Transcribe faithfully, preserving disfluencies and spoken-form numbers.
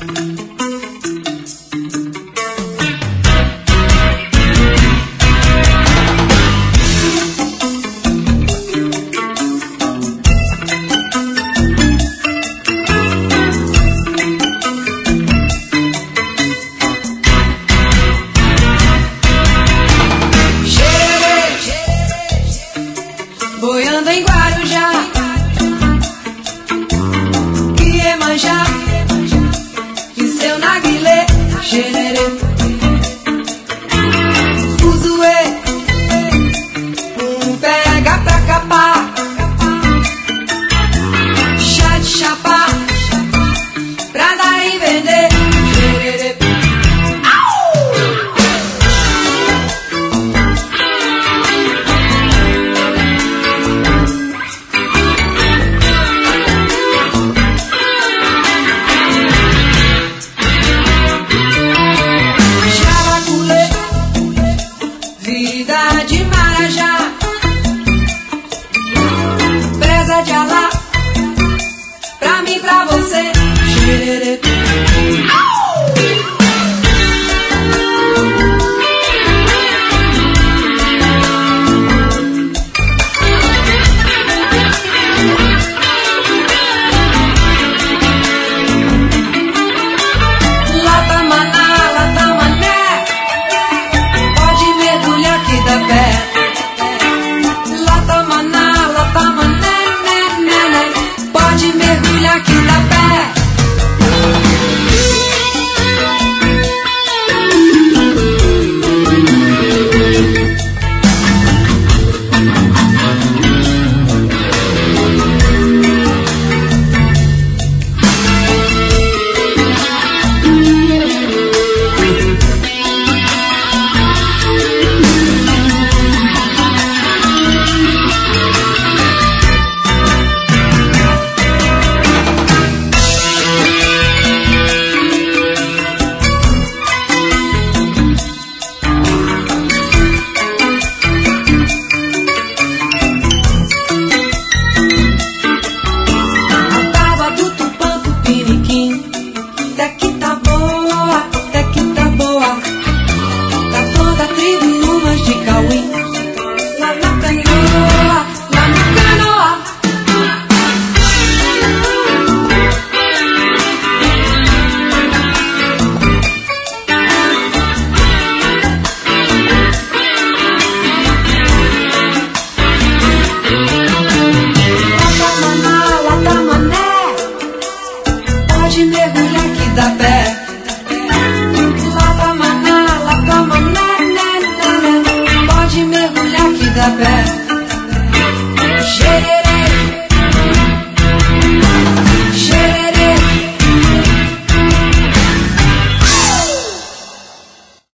Boiando em Guarujá, Iemanjá, e seu narguilé, xererê, fuzuê, um pega pra capar, chá de chapar, pra dar e vender, xererê. Vida de Marajá, presa de Alá, pra mim, pra você, xererê. Lata maná, lata mané, pode mergulhar que dá pé. Lata maná, lata mané, né, né, né, pode mergulhar que dá pé. Daqui tá boa, daqui tá boa, tá toda a tribo numas de Cauim, lá na canoa, lá na canoa. Lata maná, lata mané, pode mergulhar que dá pé.